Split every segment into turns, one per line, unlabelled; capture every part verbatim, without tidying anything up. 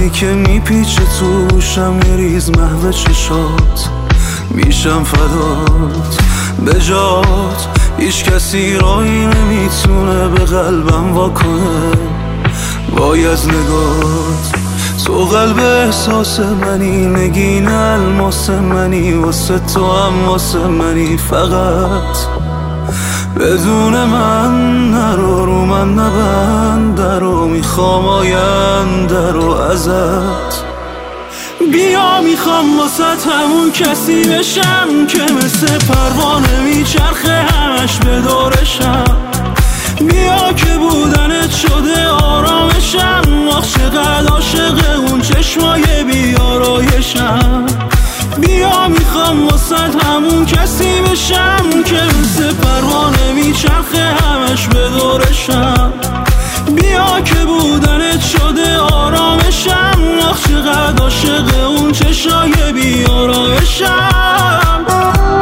وقتی که میپیچه توشم یه ریز محو چشات، میشم فدات به جات. هیچ کسی راهی نمیتونه به قلبم واکنه وای از نگات. تو قلب احساس منی، نگین الماس منی، واسه تو هم واسه منی. فقط بدون من نرو، رو من نبند درو، میخوام آینده رو ازت. بیا میخوام واسه همون کسی بشم که مثل پروانه میچرخه همش به دورشم. بیا که بودنت شده آرامشم، آخ چقدر عاشق اون چشمای بیارایشم. بیا میخوام واسه همون کسی بشم که مثل پروانه میچرخه همش به دورشم. بیا که بودنت شده آرامشم، آخ چقدر عاشق اون چشای بیارایشم.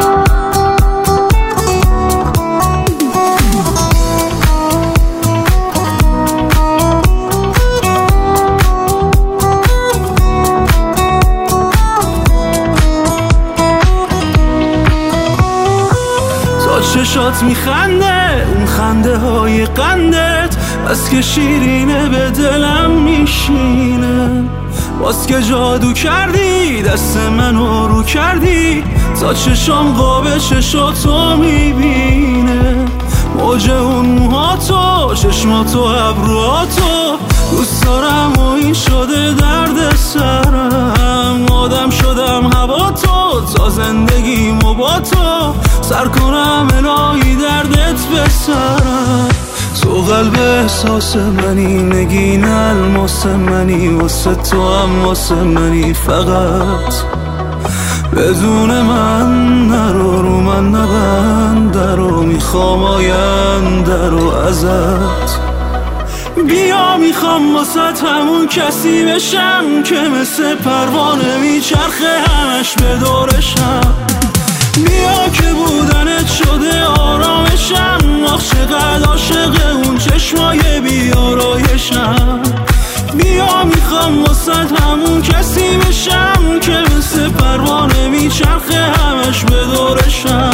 چشات میخنده اون خنده های قندت، بس که شیرینه به دلم میشینه. باز که جادو کردی دست منو رو کردی، تا چشام قاب چشاتو میبینه. موج اون موهاتو، چشماتو، ابروهاتو دوست دارم و این شده درد سرم. آدم شدم هوا تو، تا زندگیمو با تو سر کنم الهی دردت بسرم. تو قلب احساس منی، نگین الماس منی، واسه تو هم واسه منی. فقط بدون من نرو، رو من نبند درو، میخوام آینده رو ازت. بیا میخوام واسه همون کسی بشم که مثل پروانه میچرخه همش به دورشم. بیا که بودنت شده آرامشم، آخ چقدر عاشق اون چشمای بیارایشم. بیا میخوام واسه همون کسی بشم که مثل پروانه میچرخه همش به دورشم.